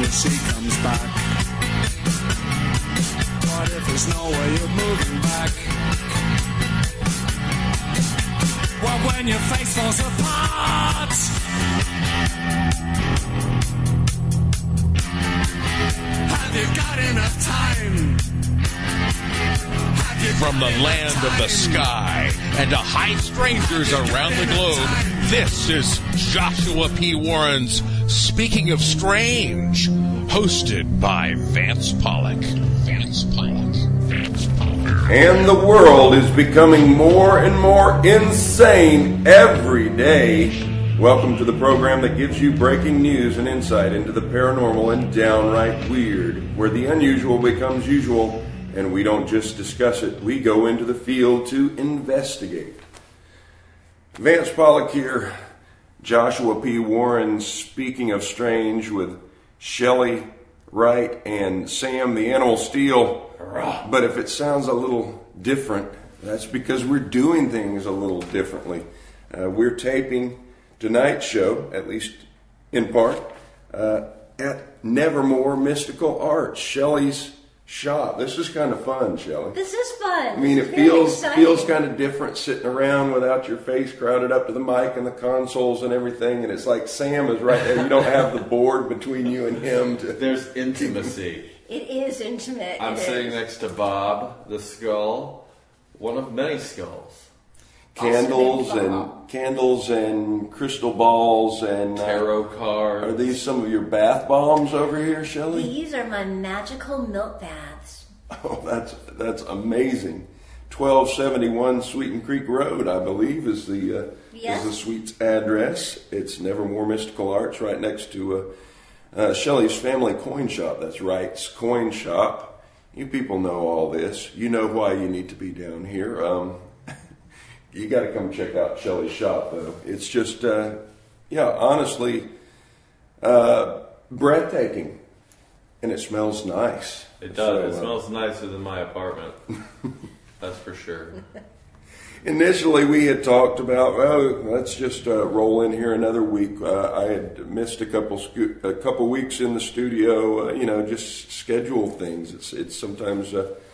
till she comes back. What if there's no way of moving back? What when your face falls apart? Have you got enough time? From the land of the sky and to high strangers around the globe, this is Joshua P. Warren's Speaking of Strange, hosted by Vance Pollock. Vance Pollock. And the world is becoming more and more insane every day. Welcome to the program that gives you breaking news and insight into the paranormal and downright weird, where the unusual becomes usual. And we don't just discuss it, we go into the field to investigate. Vance Pollock here, Joshua P. Warren, Speaking of Strange, with Shelley Wright and Sam the Animal Steel. But if it sounds a little different, that's because we're doing things a little differently. We're taping tonight's show, at least in part, at Nevermore Mystical Arts, Shelley's shop. This is kind of fun, Shelley. This is fun. I mean, it feels kind of different sitting around without your face crowded up to the mic and the consoles and everything. And it's like Sam is right there. You don't have the board between you and him. There's intimacy. It is intimate. I'm sitting next to Bob, the skull, one of many skulls. Candles and crystal balls and tarot cards. Are these some of your bath bombs over here, Shelley? These are my magical milk baths. Oh, that's amazing. 1271 Sweeten Creek Road, I believe, is the suite's address. It's Nevermore Mystical Arts, right next to Shelley's Family Coin Shop. That's Wright's Coin Shop. You people know all this. You know why you need to be down here. You got to come check out Shelley's shop, though. It's just, honestly, breathtaking. And it smells nice. It does. It smells nicer than my apartment. That's for sure. Initially, we had talked about, let's just roll in here another week. I had missed a couple weeks in the studio, just schedule things. It's sometimes,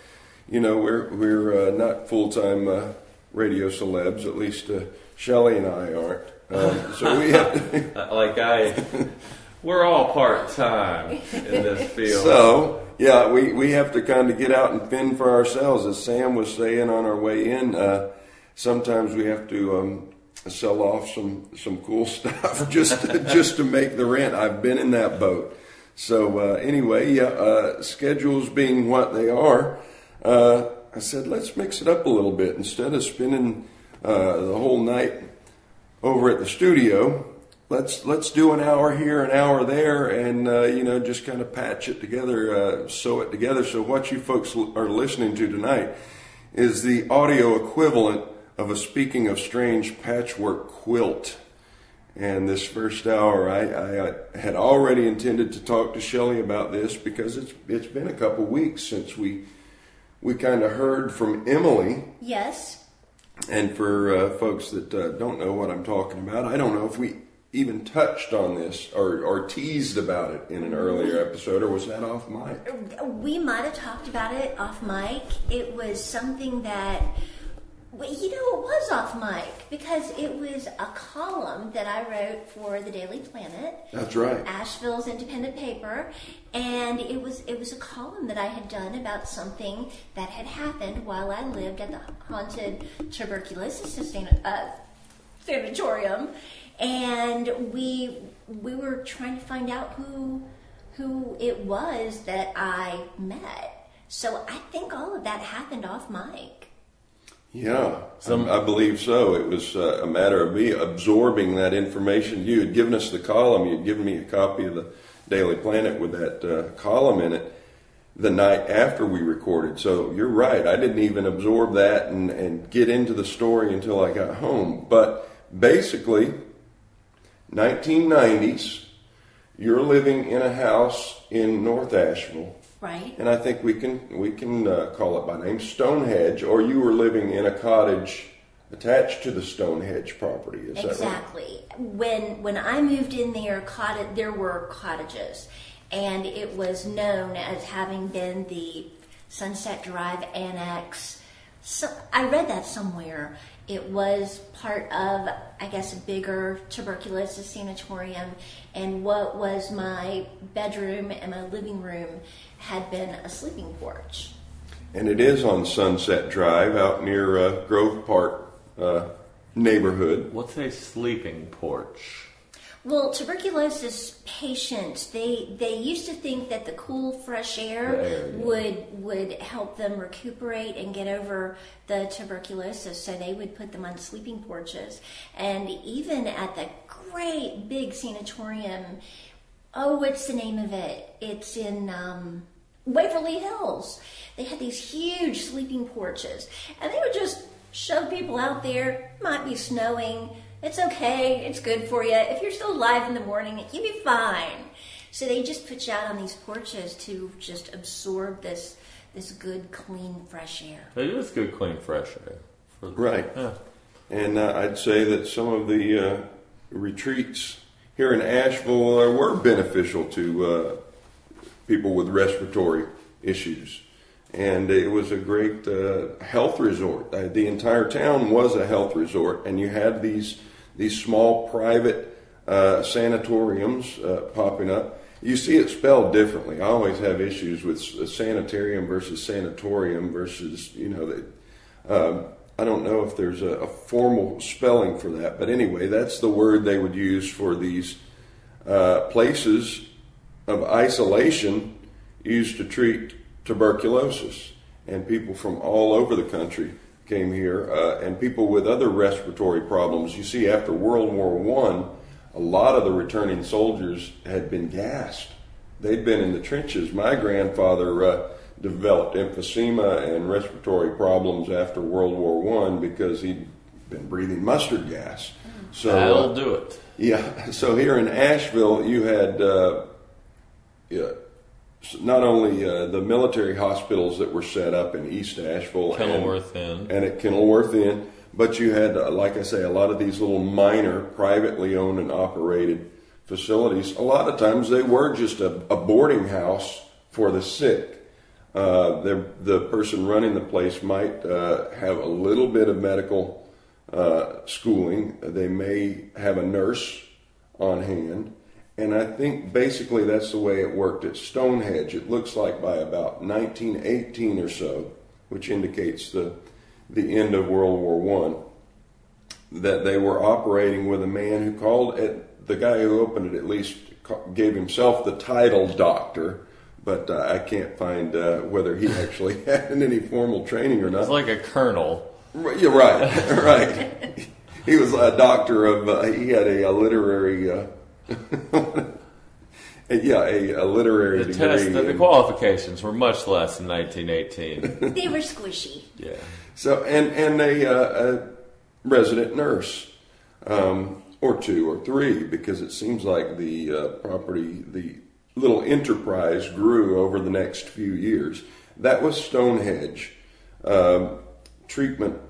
we're not full-time radio celebs, at least Shelley and I aren't. So we have to... we're all part-time in this field. So, yeah, we have to kind of get out and fend for ourselves. As Sam was saying on our way in, sometimes we have to sell off some cool stuff just to make the rent. I've been in that boat. So anyway, schedules being what they are, I said, let's mix it up a little bit. Instead of spending the whole night over at the studio, let's do an hour here, an hour there, and just kind of patch it together, sew it together. So what you folks are listening to tonight is the audio equivalent of a Speaking of Strange patchwork quilt. And this first hour, I had already intended to talk to Shelley about this because it's been a couple weeks since we kind of heard from Emily. Yes. And for folks that don't know what I'm talking about, I don't know if we even touched on this or teased about it in an earlier episode, or was that off mic? We might have talked about it off mic. It was something that... it was off mic because it was a column that I wrote for the Daily Planet. That's right. Asheville's independent paper. And it was a column that I had done about something that had happened while I lived at the haunted tuberculosis sanatorium. And we were trying to find out who it was that I met. So I think all of that happened off mic. Yeah, I believe so. It was a matter of me absorbing that information. You had given us the column. You had given me a copy of the Daily Planet with that column in it the night after we recorded. So you're right. I didn't even absorb that and get into the story until I got home. But basically, 1990s, you're living in a house in North Asheville. Right. And I think we can call it by name, Stonehenge, or you were living in a cottage attached to the Stonehenge property. Is that right? Exactly. When I moved in there, there were cottages. and it was known as having been the Sunset Drive Annex. So I read that somewhere. It was part of, I guess, a bigger tuberculosis sanatorium, and what was my bedroom and my living room had been a sleeping porch. And it is on Sunset Drive out near Grove Park neighborhood. What's a sleeping porch? Well, tuberculosis patients, they used to think that the cool, fresh air would help them recuperate and get over the tuberculosis, so they would put them on sleeping porches. And even at the great big sanatorium, what's the name of it? It's in Waverly Hills. They had these huge sleeping porches, and they would just shove people out there. Might be snowing. It's okay. It's good for you. If you're still alive in the morning, you'll be fine. So they just put you out on these porches to just absorb this good, clean, fresh air. It is good, clean, fresh air. Right. Yeah. And I'd say that some of the retreats here in Asheville were beneficial to people with respiratory issues. And it was a great health resort. The entire town was a health resort, and you had these small private sanatoriums popping up. You see it spelled differently. I always have issues with sanitarium versus sanatorium versus, I don't know if there's a formal spelling for that. But anyway, that's the word they would use for these places of isolation used to treat tuberculosis. And people from all over the country came here, and people with other respiratory problems. You see, after World War I, a lot of the returning soldiers had been gassed. They'd been in the trenches. My grandfather developed emphysema and respiratory problems after World War I because he'd been breathing mustard gas. So that'll do it. Yeah. So here in Asheville, you had not only the military hospitals that were set up in East Asheville Kenilworth Inn, and at Kenilworth Inn, but you had, like I say, a lot of these little minor, privately owned and operated facilities. A lot of times they were just a boarding house for the sick. The person running the place might have a little bit of medical schooling. They may have a nurse on hand. And I think basically that's the way it worked at Stonehenge. It looks like by about 1918 or so, which indicates the end of World War I, that they were operating with a man who called it, the guy who opened it at least gave himself the title doctor, but I can't find whether he actually had any formal training or not. It's like a colonel. You're right, right. He was a doctor of, he had a literary... a literary degree. The qualifications were much less in 1918. They were squishy. Yeah. So and a resident nurse, or two or three, because it seems like the property, the little enterprise grew over the next few years. That was Stonehenge. Treatment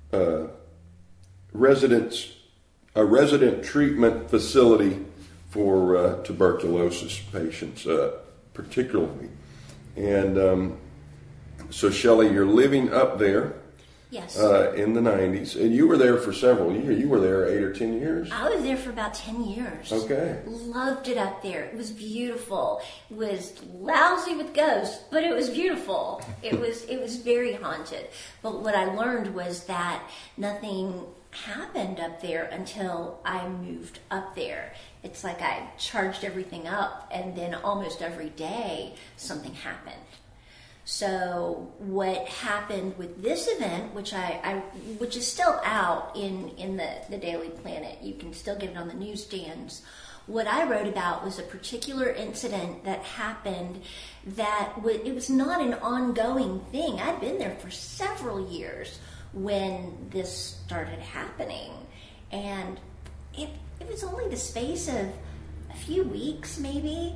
residents, a resident treatment facility for tuberculosis patients, particularly. And so, Shelley, you're living up there. Yes. In the 90s. And you were there for several years. You were there 8 or 10 years? I was there for about 10 years. Okay. Loved it up there. It was beautiful. It was lousy with ghosts, but it was beautiful. It was very haunted. But what I learned was that nothing happened up there until I moved up there. It's like I charged everything up, and then almost every day something happened. So what happened with this event, which which is still out in the Daily Planet, you can still get it on the newsstands. What I wrote about was a particular incident that happened that it was not an ongoing thing. I'd been there for several years when this started happening, and it was only the space of a few weeks, maybe.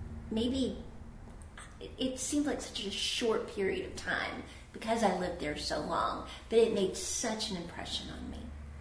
It seemed like such a short period of time because I lived there so long, but it made such an impression on me.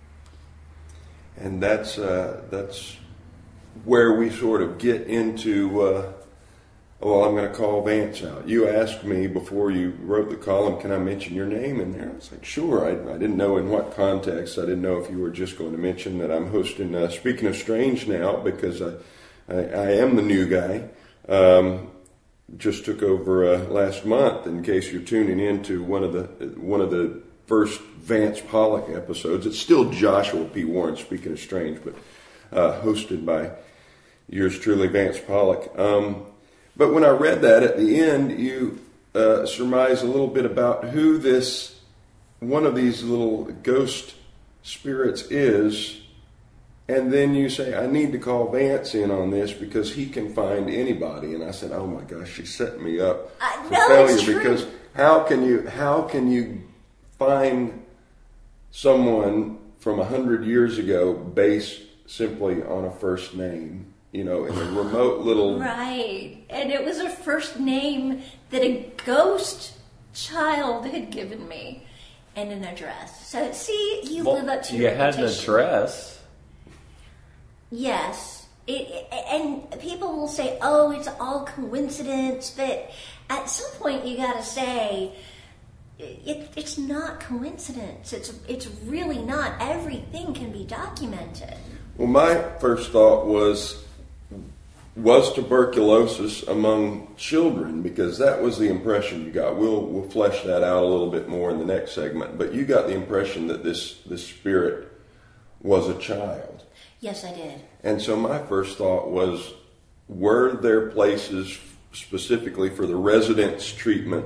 And that's where we sort of get into well, I'm going to call Vance out. You asked me before you wrote the column, can I mention your name in there? I was like, sure. I didn't know in what context. I didn't know if you were just going to mention that I'm hosting Speaking of Strange now, because I am the new guy. Just took over last month, in case you're tuning in to one of the first Vance Pollock episodes. It's still Joshua P. Warren, Speaking of Strange, but hosted by yours truly, Vance Pollock. But when I read that at the end, you surmise a little bit about who one of these little ghost spirits is, and then you say, I need to call Vance in on this because he can find anybody. And I said, oh my gosh, she's setting me up for failure, because how can you find someone from 100 years ago based simply on a first name? In a remote little... Right. And it was a first name that a ghost child had given me, and an address. So, see, you live up to your reputation. You had an address. Yes. And people will say, oh, it's all coincidence, but at some point you got to say, it's not coincidence. It's really not. Everything can be documented. Well, my first thought was tuberculosis among children, because that was the impression you got. We'll flesh that out a little bit more in the next segment, but you got the impression that this spirit was a child. Yes, I did. And so my first thought was, were there places specifically for the residence treatment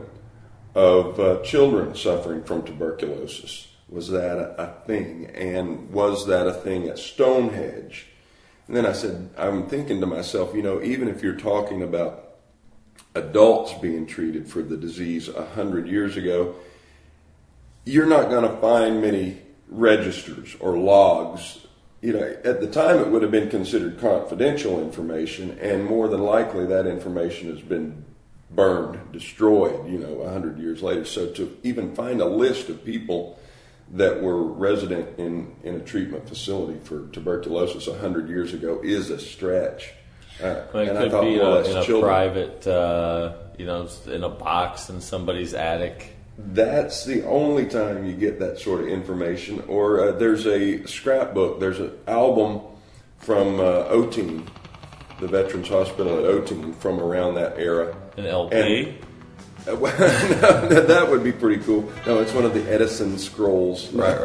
of children suffering from tuberculosis? Was that a thing? And was that a thing at Stonehenge? And then I said, I'm thinking to myself, even if you're talking about adults being treated for the disease 100 years ago, you're not going to find many registers or logs. At the time it would have been considered confidential information, and more than likely that information has been burned, destroyed, 100 years later. So to even find a list of people that were resident in a treatment facility for tuberculosis 100 years ago is a stretch. It could be in a private, in a box in somebody's attic. That's the only time you get that sort of information. Or there's a scrapbook, there's an album from Otine, the Veterans Hospital at Otine, from around that era. An LP? No, that would be pretty cool. No, it's one of the Edison scrolls. Right.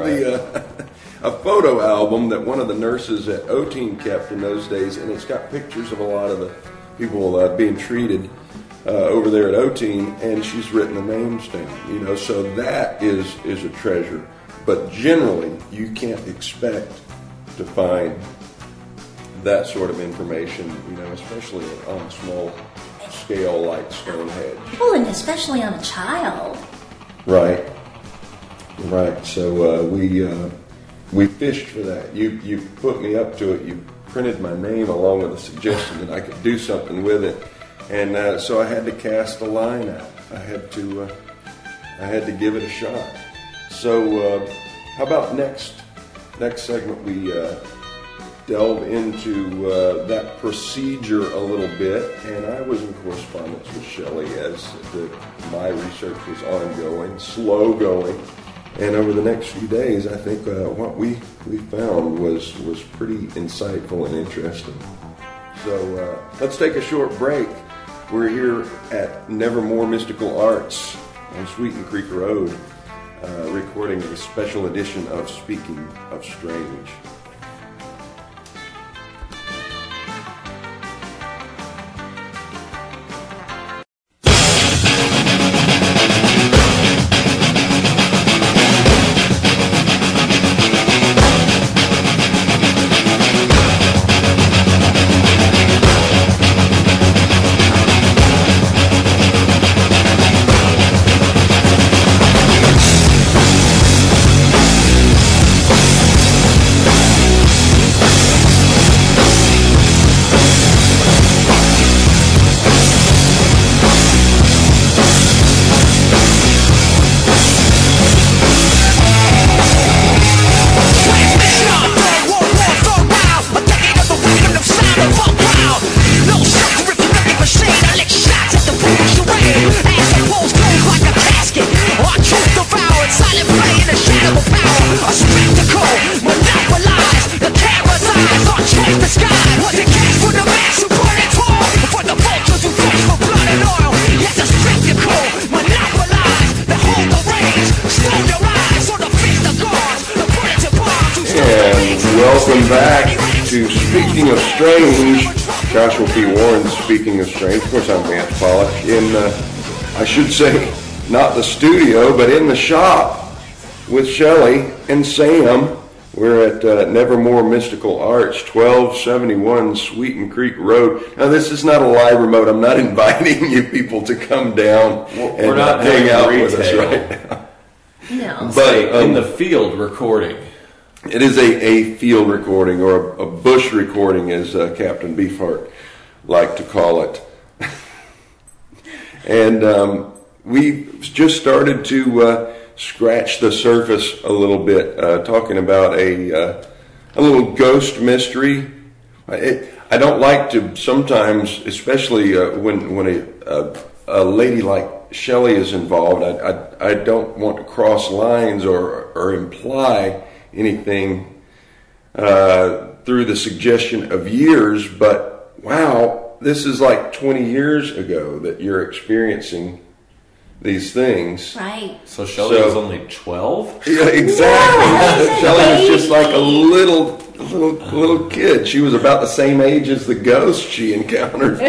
A photo album that one of the nurses at Otine kept in those days, and it's got pictures of a lot of the people being treated over there at Otine, and she's written the names down. So that is a treasure. But generally, you can't expect to find that sort of information, especially on a small scale like Stonehenge. Well, and especially on a child. Right. So we fished for that. You put me up to it. You printed my name along with a suggestion that I could do something with it, and so I had to cast a line out. I had to give it a shot. So how about next segment we delve into that procedure a little bit, and I was in correspondence with Shelley as my research was ongoing, slow going, and over the next few days, I think what we found was pretty insightful and interesting. So let's take a short break. We're here at Nevermore Mystical Arts on Sweeten Creek Road, recording a special edition of Speaking of Strange. welcome back to Speaking of Strange. Joshua P. Warren's Speaking of Strange. Of course, I'm Vance Pollock in, I should say, not the studio, but in the shop with Shelley and Sam. We're at Nevermore Mystical Arts, 1271 Sweeten Creek Road. Now, this is not a live remote. I'm not inviting you people to come down and not hang out with us right now. No. But in the field recording. It is a field recording, or a bush recording, as Captain Beefheart liked to call it. And we just started to scratch the surface a little bit, talking about a little ghost mystery. I don't like to sometimes, especially when a lady like Shelley is involved, I don't want to cross lines or imply anything through the suggestion of years, but wow, this is like 20 years ago that you're experiencing these things. Right. So Shelley was only 12? Yeah, exactly. Yeah, Shelley was just like a little kid. She was about the same age as the ghost she encountered.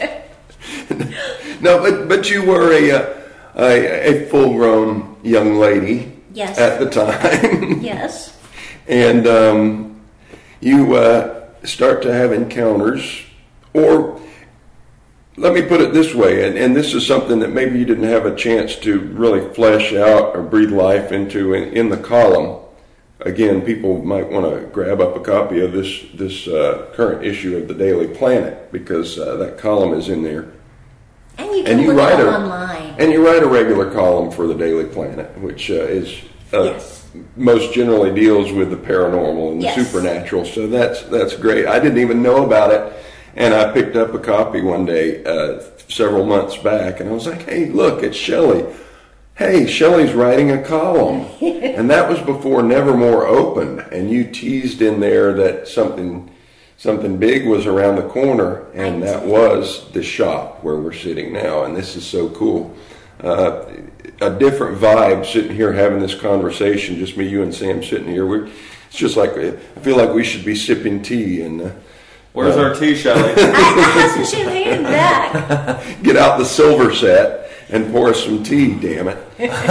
No, but you were a full-grown young lady. Yes. At the time. Yes. And you start to have encounters, or let me put it this way, and this is something that maybe you didn't have a chance to really flesh out or breathe life into in the column. Again, people might want to grab up a copy of this current issue of the Daily Planet, because that column is in there. And you can look it up online. And you write a regular column for the Daily Planet, which is yes. most generally deals with the paranormal and the supernatural. So that's great. I didn't even know about it, and I picked up a copy one day several months back, and I was like, hey, look, it's Shelley. Hey, Shelley's writing a column. And that was before Nevermore opened, and you teased in there that something big was around the corner, and that was the shop where we're sitting now, and this is so cool. A different vibe sitting here having this conversation, just me, you, and Sam sitting here. It's just like, I feel like we should be sipping tea. And where's our tea, Shelley? I have some champagne in the back. Get out the silver set and pour us some tea, damn it.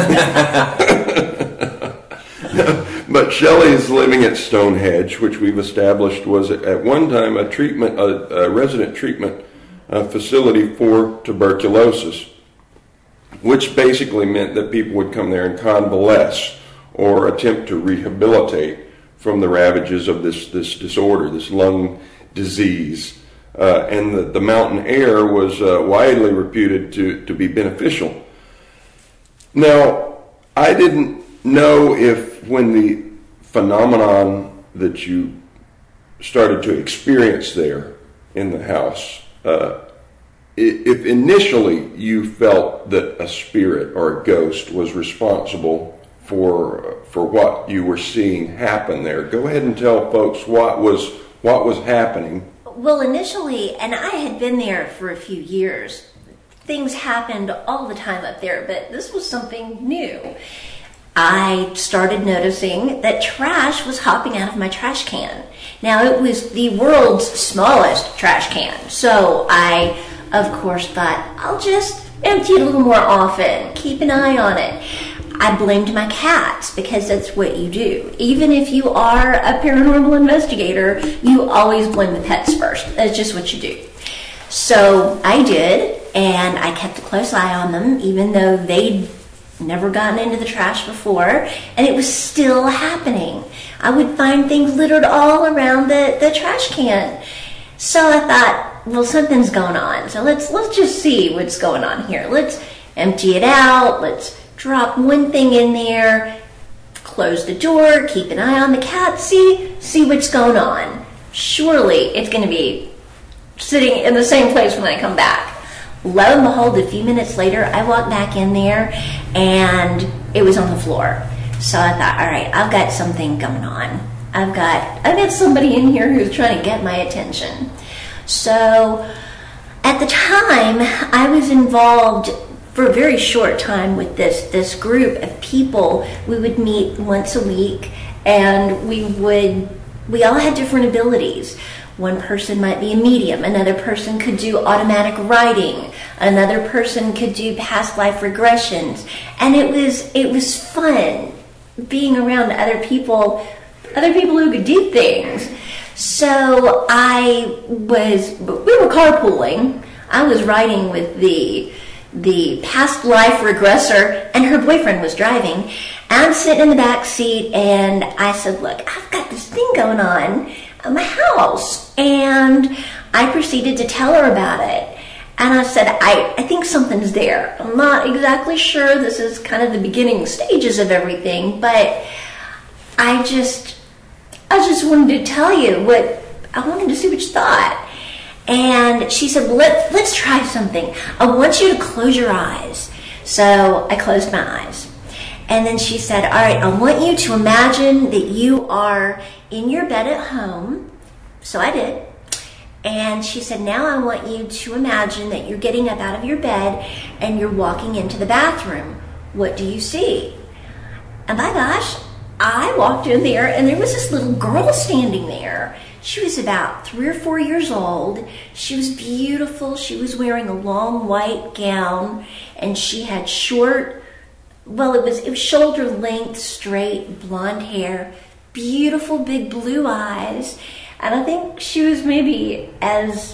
But Shelley is living at Stonehenge, which we've established was at one time a resident treatment facility for tuberculosis, which basically meant that people would come there and convalesce or attempt to rehabilitate from the ravages of this disorder, this lung disease. And the mountain air was widely reputed to be beneficial. Now, I didn't know if when the phenomenon that you started to experience there in the house, if initially you felt that a spirit or a ghost was responsible for what you were seeing happen there. Go ahead and tell folks what was happening. Well, initially, and I had been there for a few years, things happened all the time up there, but this was something new. I started noticing that trash was hopping out of my trash can. Now, it was the world's smallest trash can, so I, of course, thought, I'll just empty it a little more often, keep an eye on it. I blamed my cats, because that's what you do. Even if you are a paranormal investigator, you always blame the pets first. That's just what you do. So I did, and I kept a close eye on them, even though they'd never gotten into the trash before, and it was still happening. I would find things littered all around the trash can. So I thought, well, something's going on. So let's just see what's going on here. Let's empty it out. Let's drop one thing in there, close the door, keep an eye on the cat, see what's going on. Surely it's going to be sitting in the same place when I come back. Lo and behold, a few minutes later, I walked back in there, and it was on the floor. So I thought, all right, I've got something going on. I've got somebody in here who's trying to get my attention. So at the time, I was involved for a very short time with this group of people. We would meet once a week, and we would we all had different abilities. One person might be a medium, another person could do automatic writing, another person could do past life regressions, and it was fun being around other people who could do things. So we were carpooling. I was riding with the past life regressor, and her boyfriend was driving. I'm sitting in the back seat, and I said, look, I've got this thing going on at my house. And I proceeded to tell her about it. And I said, I think something's there. I'm not exactly sure. This is kind of the beginning stages of everything, but I just wanted to tell you what, I wanted to see what you thought. And she said, well, let's try something. I want you to close your eyes. So I closed my eyes. And then she said, all right, I want you to imagine that you are in your bed at home. So I did. And she said, now I want you to imagine that you're getting up out of your bed and you're walking into the bathroom. What do you see? And my gosh, I walked in there and there was this little girl standing there. She was about 3 or 4 years old. She was beautiful. She was wearing a long white gown, and she had short, well, it was shoulder length, straight, blonde hair, beautiful big blue eyes. And I think she was maybe as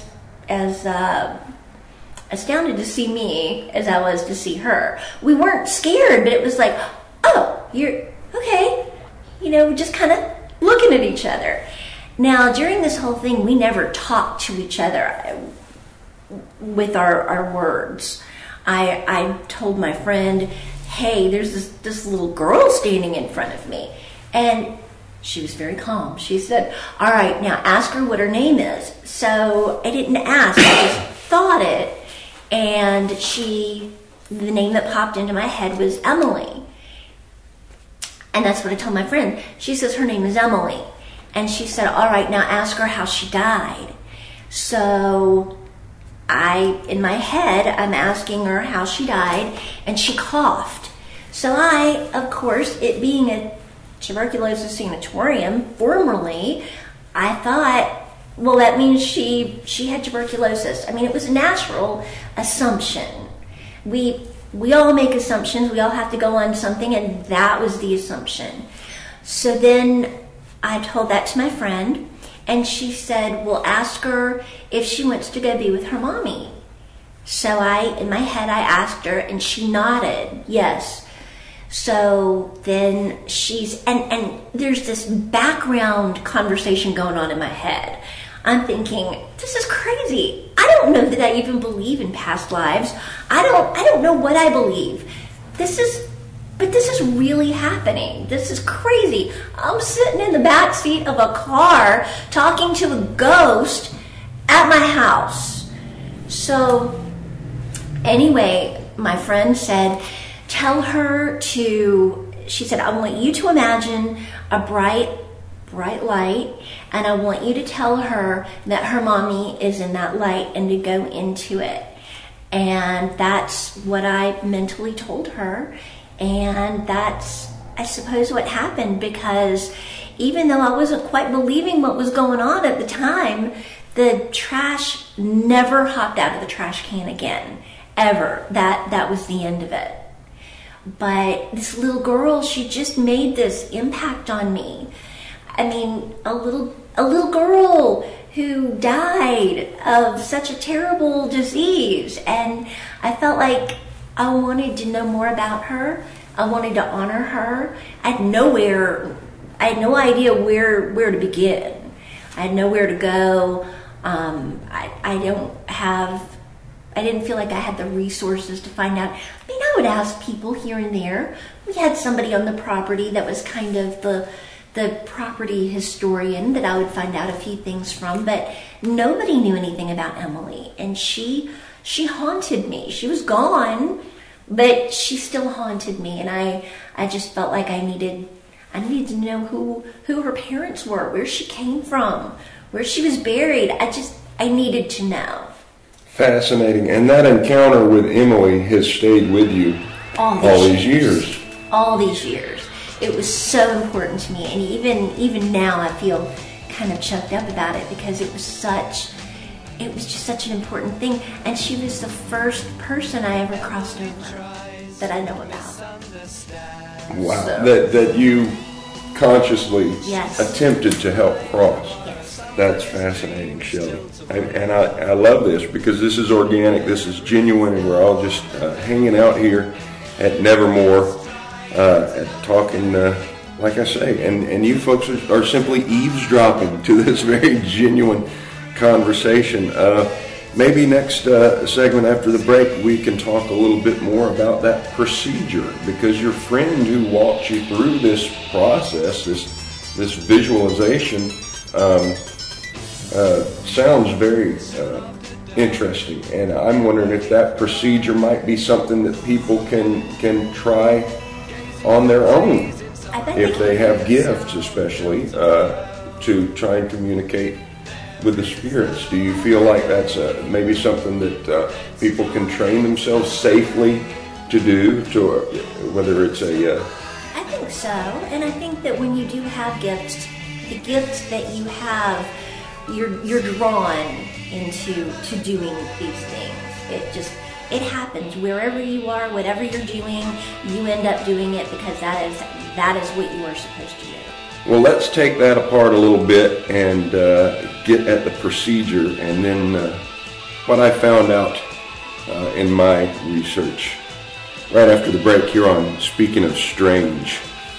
astounded to see me as I was to see her. We weren't scared, but it was like, oh, you're okay. Just kind of looking at each other. Now, during this whole thing, we never talked to each other with our words. I told my friend, hey, there's this little girl standing in front of me. And she was very calm. She said, all right, now ask her what her name is. So I didn't ask. I just thought it. And the name that popped into my head was Emily. And that's what I told my friend. She says her name is Emily. And she said, all right, now ask her how she died. So in my head, I'm asking her how she died, and she coughed. So I, of course, it being a tuberculosis sanatorium, formerly, I thought, well, that means she had tuberculosis. I mean, it was a natural assumption. We all make assumptions. We all have to go on something, and that was the assumption. So then I told that to my friend, and she said, well, ask her if she wants to go be with her mommy. So in my head, I asked her, and she nodded, yes. So then and there's this background conversation going on in my head. I'm thinking, this is crazy. I don't know that I even believe in past lives. I don't know what I believe. But this is really happening. This is crazy. I'm sitting in the back seat of a car talking to a ghost at my house. So anyway, my friend said, she said, I want you to imagine a bright light, and I want you to tell her that her mommy is in that light and to go into it. And that's what I mentally told her. And that's, I suppose, what happened, because even though I wasn't quite believing what was going on at the time, the trash never hopped out of the trash can again, ever. That was the end of it. But this little girl, she just made this impact on me. I mean, a little girl who died of such a terrible disease, and I felt like I wanted to know more about her. I wanted to honor her. I had no idea where to begin. I had nowhere to go. I didn't feel like I had the resources to find out. I mean, I would ask people here and there. We had somebody on the property that was kind of the property historian that I would find out a few things from, but nobody knew anything about Emily, and she haunted me. She was gone, but she still haunted me, and I just felt like I needed to know who her parents were, where she came from, where she was buried. I needed to know. Fascinating. And that encounter with Emily has stayed with you all these years. All these years. It was so important to me, and even now I feel kind of choked up about it because it was just such an important thing. And she was the first person I ever crossed over that I know about. Wow. So. That you consciously Yes. attempted to help cross. Yes. That's fascinating, Shelley. And I love this because this is organic, this is genuine, and we're all just hanging out here at Nevermore, talking, like I say, and you folks are simply eavesdropping to this very genuine conversation. Maybe next segment after the break we can talk a little bit more about that procedure, because your friend who walked you through this process, this visualization, sounds very interesting, and I'm wondering if that procedure might be something that people can try on their own if they have gifts, especially to try and communicate with the spirits. Do you feel like that's maybe something that people can train themselves safely to do, whether it's a... I think so, and I think that when you do have gifts, the gifts that you have, you're drawn into doing these things. It happens wherever you are, whatever you're doing, you end up doing it because that is what you are supposed to do. Well, let's take that apart a little bit and get at the procedure, and then what I found out in my research right after the break here on Speaking of Strange.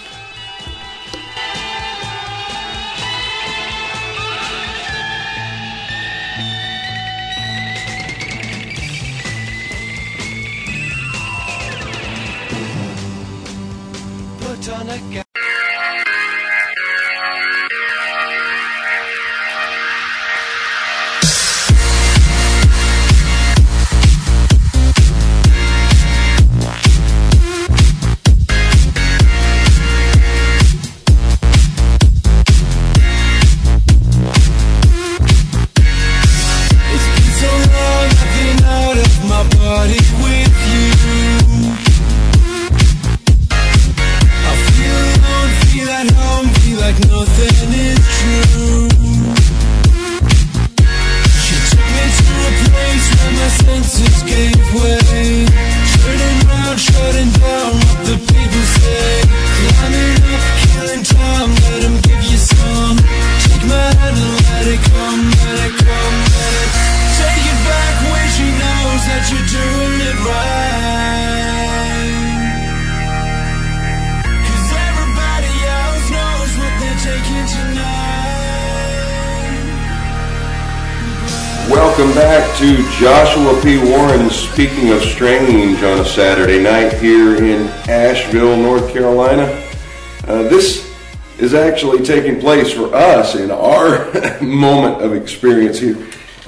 Welcome back to Joshua P. Warren's Speaking of Strange on a Saturday night here in Asheville, North Carolina. This is actually taking place for us in our moment of experience here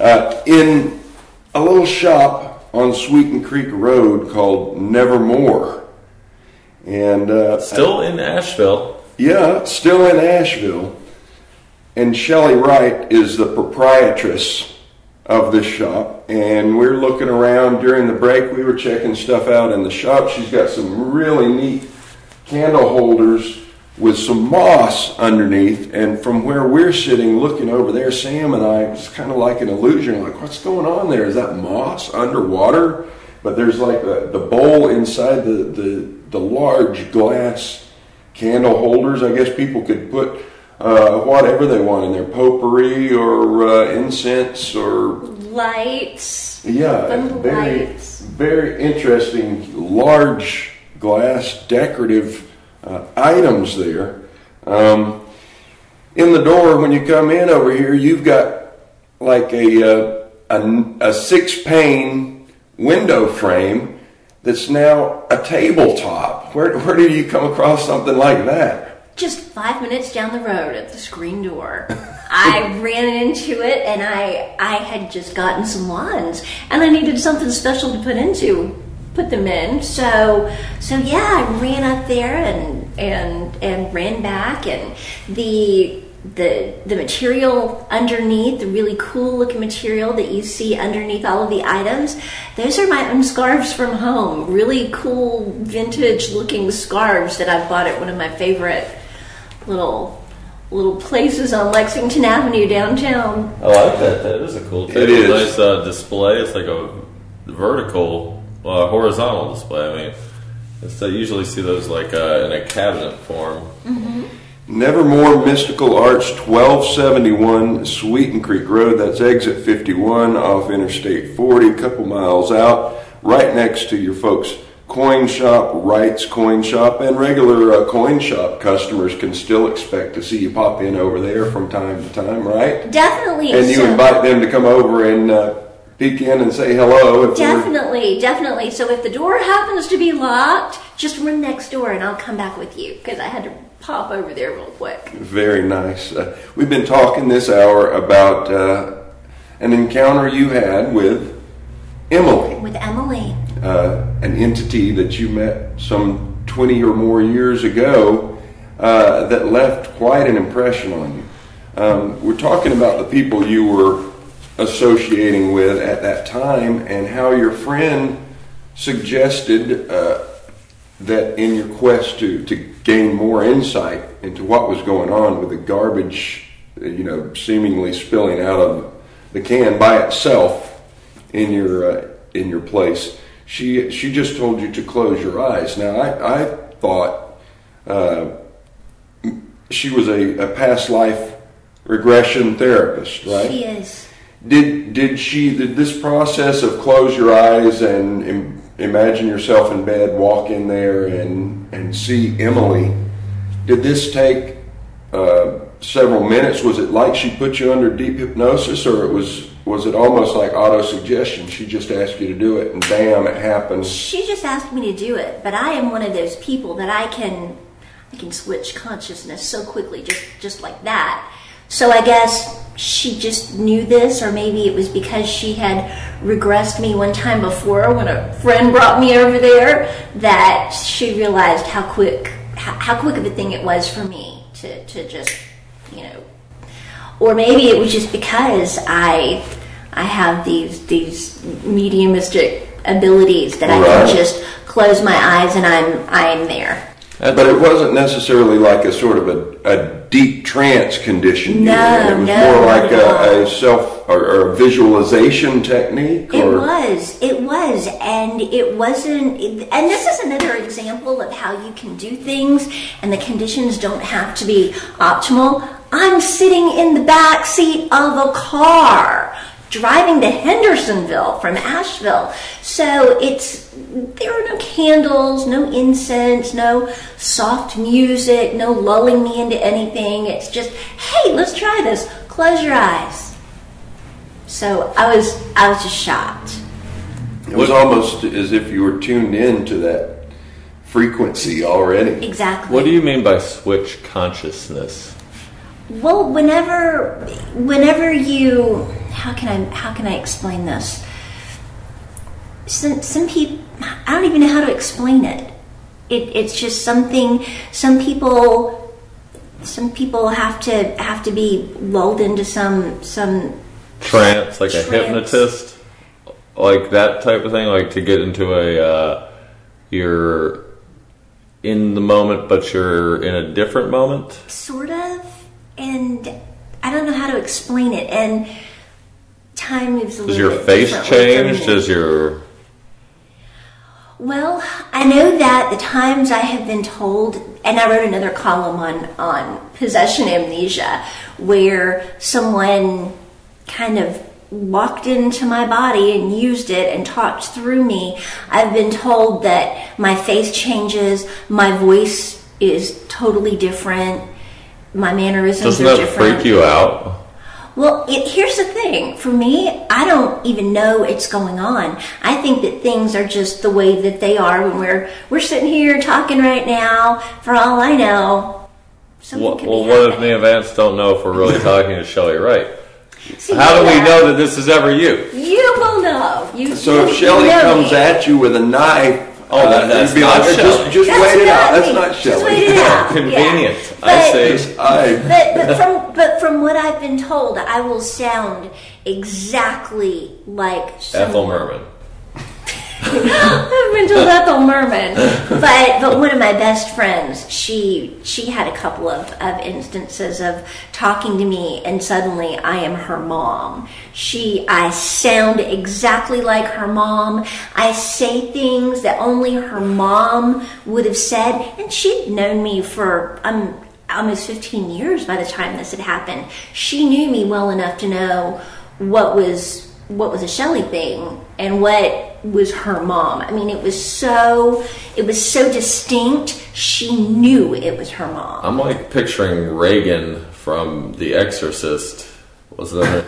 in a little shop on Sweeten Creek Road called Nevermore. And still in Asheville. Yeah, still in Asheville. And Shelley Wright is the proprietress of this shop, and we're looking around during the break. We were checking stuff out in the shop. She's got some really neat candle holders with some moss underneath, and from where we're sitting looking over there, Sam and I, it's kind of like an illusion, like, what's going on there? Is that moss underwater? But there's like the bowl inside the large glass candle holders. I guess people could put whatever they want in there, potpourri or incense or lights. Yeah, very interesting, large glass decorative items there. In the door, when you come in over here, you've got like a 6-pane window frame that's now a tabletop. Where did you come across something like that? Just 5 minutes down the road at the screen door. I ran into it, and I had just gotten some wands, and I needed something special to put them in. So yeah, I ran up there and ran back, and the material underneath, the really cool looking material that you see underneath all of the items, those are my own scarves from home. Really cool vintage looking scarves that I bought at one of my favorite little little places on Lexington Avenue downtown. I like that. That is a cool table. It is. Nice display. It's like a vertical, horizontal display. I mean, I usually see those like in a cabinet form. Mm-hmm. Nevermore Mystical Arts, 1271 Sweeten Creek Road. That's exit 51 off Interstate 40, a couple miles out, right next to your folks' coin shop, Wright's Coin Shop, and regular coin shop customers can still expect to see you pop in over there from time to time, right? Definitely. And you invite them to come over and peek in and say hello. Definitely. So if the door happens to be locked, just run next door and I'll come back with you, because I had to pop over there real quick. Very nice. We've been talking this hour about an encounter you had with Emily. With Emily. An entity that you met some 20 or more years ago that left quite an impression on you. We're talking about the people you were associating with at that time and how your friend suggested that in your quest to gain more insight into what was going on with the garbage, seemingly spilling out of the can by itself in your place, she just told you to close your eyes. Now I thought she was a past life regression therapist, right? She is. Did this process of close your eyes and imagine yourself in bed, walk in there and see Emily, did this take several minutes? Was it like she put you under deep hypnosis, or was it almost like auto-suggestion? She just asked you to do it and bam, it happened? She just asked me to do it, but I am one of those people that I can switch consciousness so quickly, just like that. So I guess she just knew this, or maybe it was because she had regressed me one time before when a friend brought me over there, that she realized how quick of a thing it was for me to just, or maybe it was just because I have these mediumistic abilities that I can just close my eyes and I'm there. But it wasn't necessarily like a sort of a deep trance condition. No, it was more like a self or a visualization technique. It was, and it wasn't. And this is another example of how you can do things, and the conditions don't have to be optimal. I'm sitting in the back seat of a car, driving to Hendersonville from Asheville. So there are no candles, no incense, no soft music, no lulling me into anything. It's just, hey, let's try this. Close your eyes. So I was just shocked. It was almost as if you were tuned in to that frequency already. Exactly. What do you mean by switch consciousness? Well, whenever you, how can I explain this? Some people, I don't even know how to explain it. It's just something. Some people have to be lulled into some trance, like trance. A hypnotist, like that type of thing, like to get into you're in the moment, but you're in a different moment. Sort of. And I don't know how to explain it. And time moves a little bit. Does your face change? Does your... Well, I know that the times I have been told, and I wrote another column on possession amnesia, where someone kind of walked into my body and used it and talked through me. I've been told that my face changes, my voice is totally different, my mannerisms are different. Doesn't that freak you out? Well, here's the thing. For me, I don't even know it's going on. I think that things are just the way that they are when we're sitting here talking right now. For all I know, something could be happening. What if me and Vance don't know if we're really talking to Shelley Wright? How do we know that this is ever you? You will know. So if Shelley comes at you with a knife, that's you'd be not like, Shelley. just wait it out. That's not Just Shelley. wait it out. Convenient. Yeah. I say. But from what I've been told, I will sound exactly like Ethel Merman. I've been told Ethel Merman. But one of my best friends, she had a couple of instances of talking to me and suddenly I am her mom. I sound exactly like her mom. I say things that only her mom would have said, and she'd known me for almost 15 years by the time this had happened. She knew me well enough to know what was a Shelley thing and what was her mom. I mean, it was so distinct. She knew it was her mom. I'm like picturing Reagan from The Exorcist. Was that?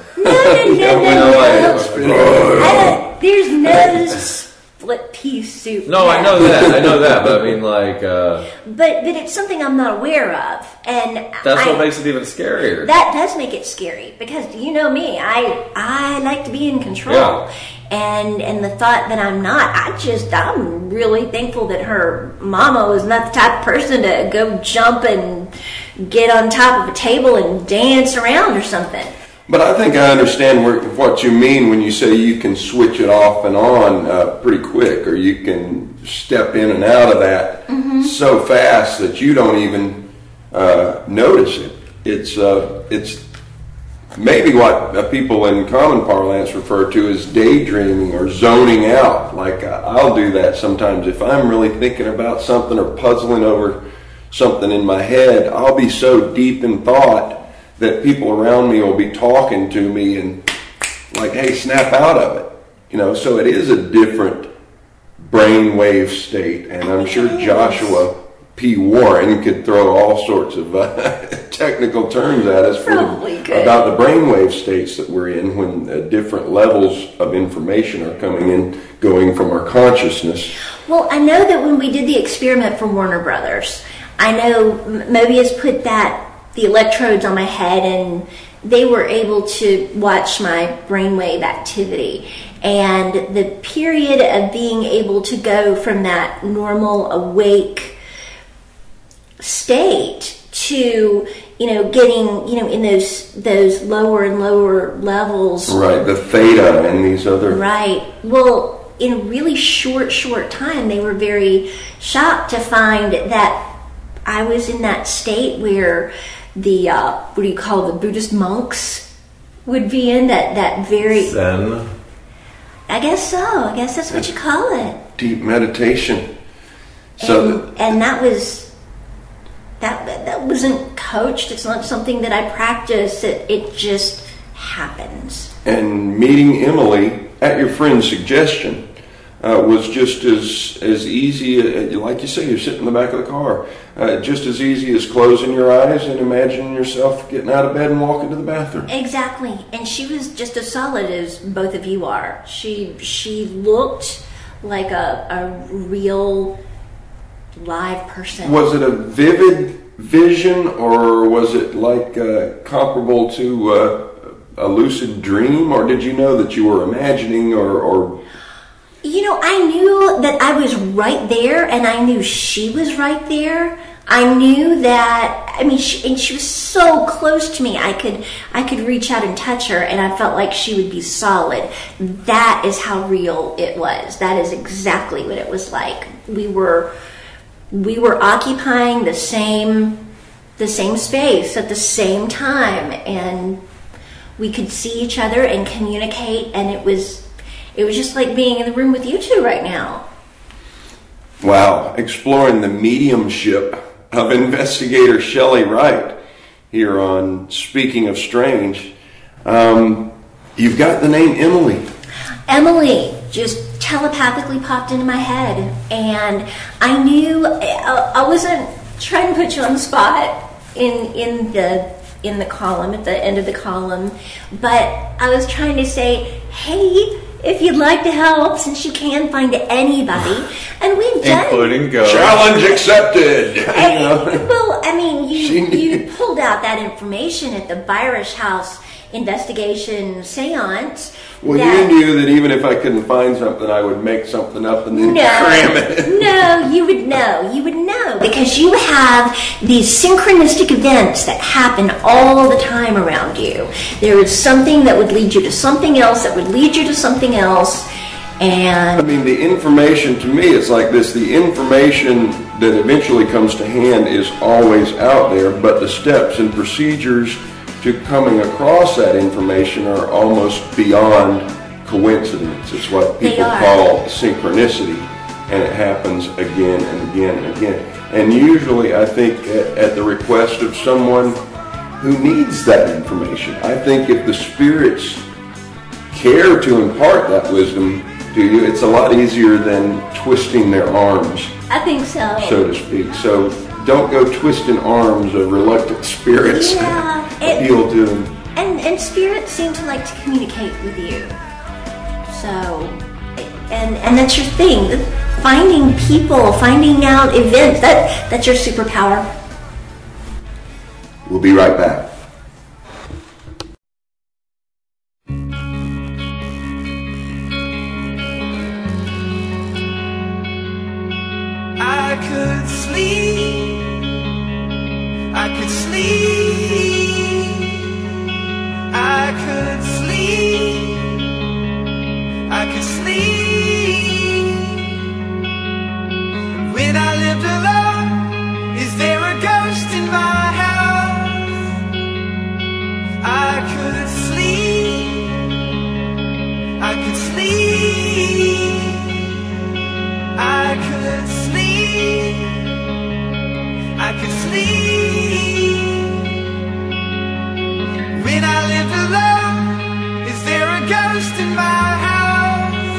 No. There's no split pea soup. No, I know that, but I mean, like. But it's something I'm not aware of, and that's what makes it even scarier. That does make it scary because you know me, I like to be in control. Yeah. And the thought that I'm not, I'm really thankful that her mama was not the type of person to go jump and get on top of a table and dance around or something. But I think I understand what you mean when you say you can switch it off and on pretty quick, or you can step in and out of that so fast that you don't even notice it. It's maybe what people in common parlance refer to as daydreaming or zoning out. Like I'll do that sometimes if I'm really thinking about something or puzzling over something in my head. I'll be so deep in thought that people around me will be talking to me and like, hey, snap out of it. You know, so it is a different brainwave state, and I'm sure Joshua P. Warren could throw all sorts of technical terms at us about the brainwave states that we're in when different levels of information are coming in, going from our consciousness. Well, I know that when we did the experiment for Warner Brothers, I know Mobius put the electrodes on my head, and they were able to watch my brainwave activity. And the period of being able to go from that normal awake state to, getting, in those lower and lower levels. Right, the theta and these other. Right. Well, in a really short time, they were very shocked to find that I was in that state where the the Buddhist monks would be in that very Zen. I guess so. I guess that's what you call it. Deep meditation. And that wasn't coached. It's not something that I practice. It just happens. And meeting Emily at your friend's suggestion was just as easy, like you say, you're sitting in the back of the car, just as easy as closing your eyes and imagining yourself getting out of bed and walking to the bathroom. Exactly. And she was just as solid as both of you are. She looked like a real live person. Was it a vivid vision, or was it like comparable to a lucid dream, or did you know that you were imagining or I knew that I was right there, and I knew she was right there. I knew that, she was so close to me. I could reach out and touch her, and I felt like she would be solid. That is how real it was. That is exactly what it was like. We were occupying the same space at the same time, and we could see each other and communicate, and it was just like being in the room with you two right now. Wow, exploring the mediumship of investigator Shelley Wright here on Speaking of Strange. You've got the name Emily. Emily just telepathically popped into my head, and I knew I wasn't trying to put you on the spot in the column, at the end of the column, but I was trying to say, hey, if you'd like to help, since you can find anybody, and we've done, including ghosts. Challenge accepted. You pulled out that information at the Byrish House investigation seance. Well, you knew that even if I couldn't find something, I would make something up and then cram it. No, you would know. You would know because you have these synchronistic events that happen all the time around you. There is something that would lead you to something else that would lead you to something else. I mean, the information, to me, it's like this. The information that eventually comes to hand is always out there, but the steps and procedures to coming across that information are almost beyond coincidence. It's what people call synchronicity, and it happens again and again and again. And usually, I think, at the request of someone who needs that information. I think if the spirits care to impart that wisdom to you, it's a lot easier than twisting their arms. I think so. So to speak. So don't go twisting arms of reluctant spirits. Yeah. Appeal to them. And spirits seem to like to communicate with you. So, and that's your thing. Finding people, finding out events, that's your superpower. We'll be right back. I could sleep, I could sleep, I could sleep, I could sleep. When I lived alone, is there a ghost in my house? I could sleep, I could sleep, I could sleep, I could sleep. When I lived alone, is there a ghost in my house?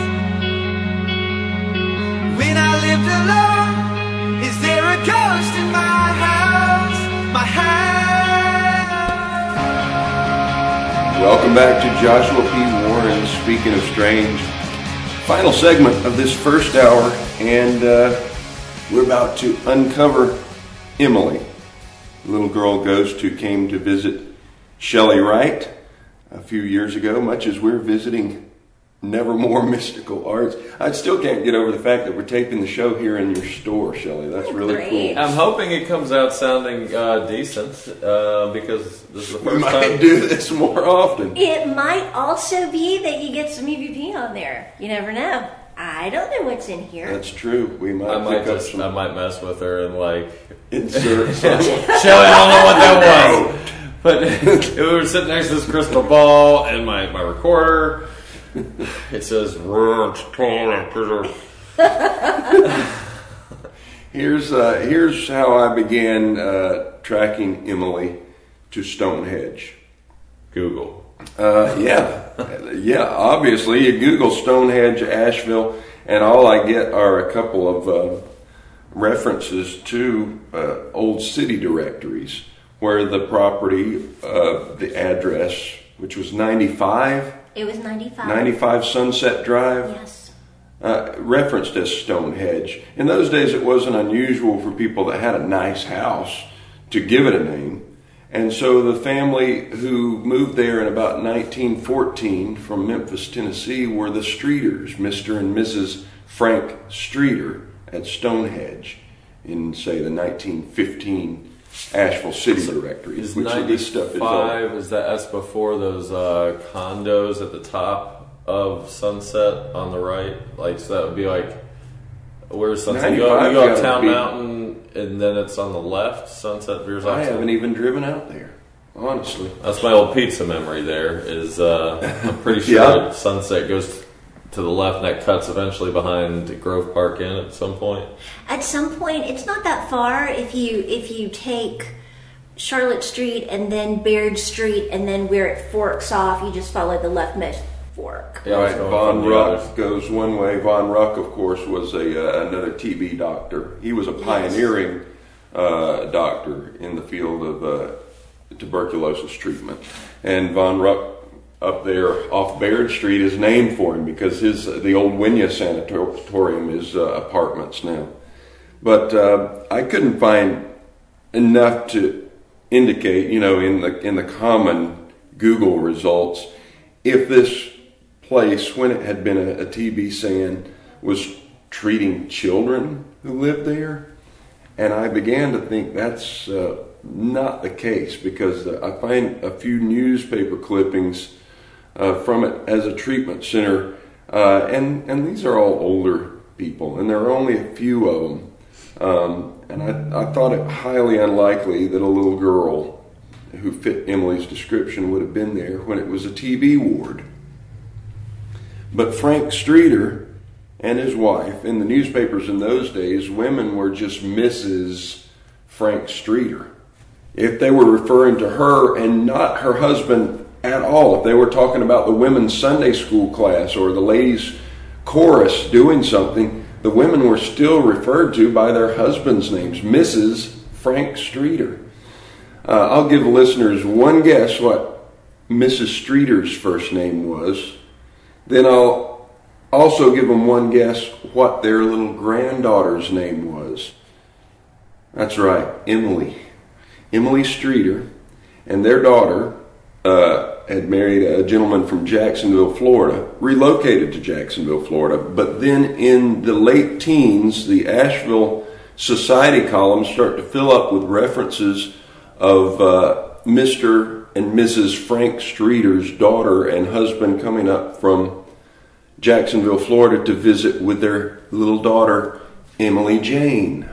When I lived alone, is there a ghost in my house? My house. Welcome back to Joshua P. Warren's Speaking of Strange. Final segment of this first hour, and we're about to uncover Emily, the little girl ghost who came to visit Shelley Wright a few years ago, much as we're visiting Nevermore Mystical Arts. I still can't get over the fact that we're taping the show here in your store, Shelley. That's really Great. cool. I'm hoping it comes out sounding decent because this is the We first might time. do this more often. It might also be that you get some EVP on there. You never know. I don't know what's in here. That's true. We might I might pick up some I might mess with her and like insert. Shelly, I don't know what that was. But we were sitting next to this crystal ball and my recorder. It says Here's how I began tracking Emily to Stonehenge. Google. Yeah. Obviously, you Google Stonehenge, Asheville, and all I get are a couple of references to old city directories where the property, the address, which was 95. It was 95. 95 Sunset Drive. Yes. Referenced as Stonehenge. In those days, it wasn't unusual for people that had a nice house to give it a name. And so the family who moved there in about 1914 from Memphis, Tennessee, were the Streeters, Mr. and Mrs. Frank Streeter at Stonehenge in, say, the 1915 Asheville City directories. Is Which of this stuff is 95, is that's before those condos at the top of Sunset on the right? Like, so that would be like, where's Sunset? You go 95 up gotta Town be- Mountain, and then it's on the left. Sunset veers off. I haven't even driven out there, honestly. That's my old pizza memory there, is I'm pretty sure Yeah. Sunset goes to the left and that cuts eventually behind Grove Park Inn at some point. At some point, it's not that far if you take Charlotte Street and then Baird Street and then where it forks off, you just follow the leftmost fork. Yeah, I was Right, going Von from the Ruck others. goes one way. Von Ruck, of course, was another TB doctor. He was a pioneering doctor in the field of tuberculosis treatment. And Von Ruck up there off Baird Street is named for him because the old Wynya Sanatorium is apartments now. But I couldn't find enough to indicate, in the common Google results, if this place, when it had been a TB SAN, was treating children who lived there. And I began to think that's not the case because I find a few newspaper clippings from it as a treatment center And these are all older people, and there are only a few of them. And I thought it highly unlikely that a little girl who fit Emily's description would have been there when it was a TB ward. But Frank Streeter and his wife, in the newspapers in those days, women were just Mrs. Frank Streeter. If they were referring to her and not her husband at all, if they were talking about the women's Sunday school class or the ladies' chorus doing something, the women were still referred to by their husbands' names, Mrs. Frank Streeter. I'll give listeners one guess what Mrs. Streeter's first name was. Then I'll also give them one guess what their little granddaughter's name was. That's right, Emily. Emily Streeter and their daughter had married a gentleman from Jacksonville, Florida, relocated to Jacksonville, Florida. But then in the late teens, the Asheville Society columns start to fill up with references of Mr. and Mrs. Frank Streeter's daughter and husband coming up from Jacksonville, Florida to visit with their little daughter, Emily Jane.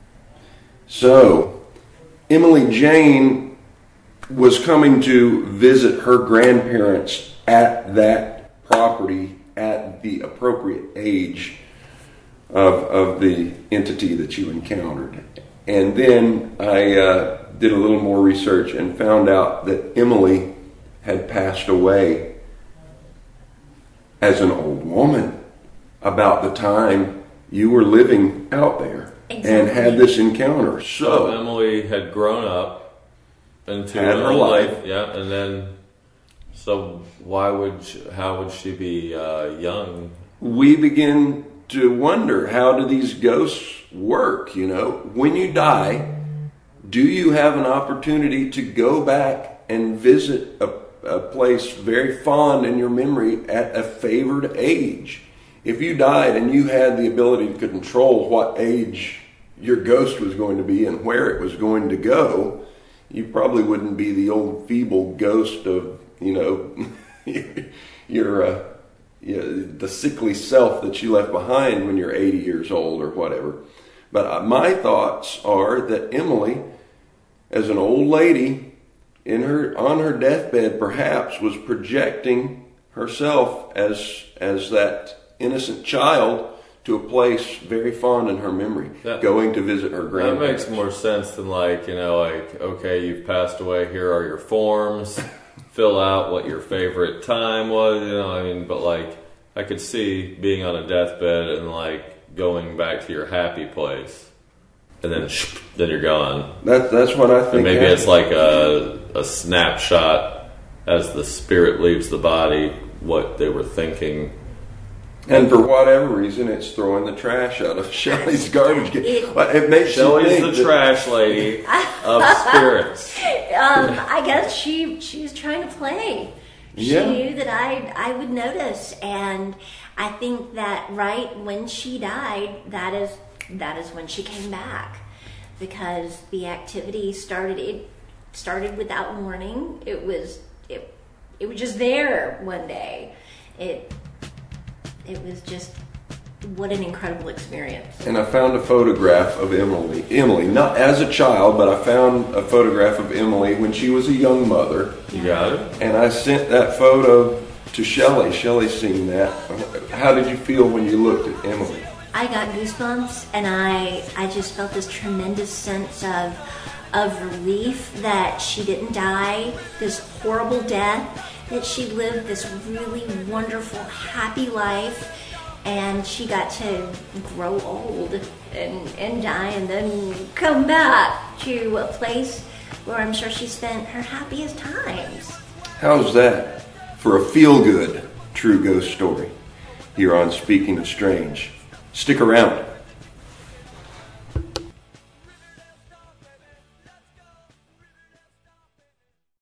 So, Emily Jane was coming to visit her grandparents at that property at the appropriate age of the entity that you encountered. And then I did a little more research and found out that Emily had passed away as an old woman about the time you were living out there. Exactly. And had this encounter. So Emily had grown up into her life. Yeah, and then so how would she be young? We begin to wonder, how do these ghosts work? You know, when you die, do you have an opportunity to go back and visit a place very fond in your memory at a favored age? If you died and you had the ability to control what age your ghost was going to be and where it was going to go, you probably wouldn't be the old feeble ghost of, you know, the sickly self that you left behind when you're 80 years old or whatever. But my thoughts are that Emily, as an old lady, on her deathbed perhaps, was projecting herself as that innocent child to a place very fond in her memory, going to visit her grandparents. That makes more sense than okay, you've passed away, here are your forms, fill out what your favorite time was, but I could see being on a deathbed and going back to your happy place, and then you're gone. That's what I think. And maybe it's like a snapshot as the spirit leaves the body, what they were thinking. And for whatever reason, it's throwing the trash out of Shelley's garbage can. It makes Shelley's the trash lady of spirits. I guess she was trying to play. She knew that I would notice, and I think that right when she died, that is when she came back, because the activity started. It started without warning. It was just there one day. It was just, what an incredible experience. And I found a photograph of Emily, not as a child, but I found a photograph of Emily when she was a young mother. You got it? And I sent that photo to Shelley. Shelley's seen that. How did you feel when you looked at Emily? I got goosebumps, and I just felt this tremendous sense of relief that she didn't die this horrible death, that she lived this really wonderful, happy life, and she got to grow old and die and then come back to a place where I'm sure she spent her happiest times. How's that for a feel-good true ghost story here on Speaking of Strange? Stick around.